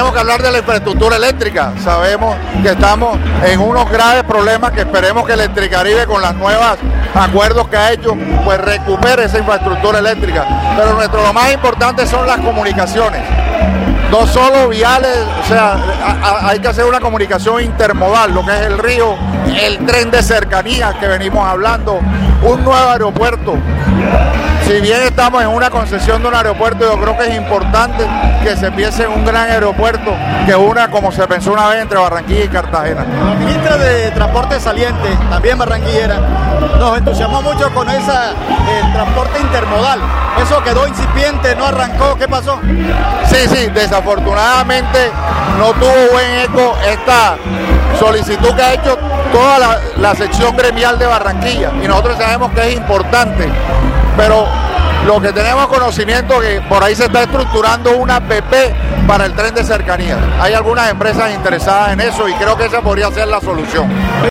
tenemos que hablar de la infraestructura eléctrica. Sabemos que estamos en unos graves problemas que esperemos que Electricaribe, con los nuevos acuerdos que ha hecho, pues recupere esa infraestructura eléctrica. Pero lo más importante son las comunicaciones. No solo viales, o sea, hay que hacer una comunicación intermodal, lo que es el río, el tren de cercanías que venimos hablando, un nuevo aeropuerto. Si bien estamos en una concesión de un aeropuerto, yo creo que es importante que se piense en un gran aeropuerto que una, como se pensó una vez, entre Barranquilla y Cartagena. La ministra de Transporte saliente, también barranquillera, nos entusiasmó mucho con el transporte intermodal. Eso quedó incipiente, no arrancó, ¿qué pasó? Sí, desafortunadamente no tuvo buen eco esta solicitud que ha hecho toda la sección gremial de Barranquilla, y nosotros sabemos que es importante, pero lo que tenemos conocimiento que por ahí se está estructurando una APP para el tren de cercanías. Hay algunas empresas interesadas en eso y creo que esa podría ser la solución.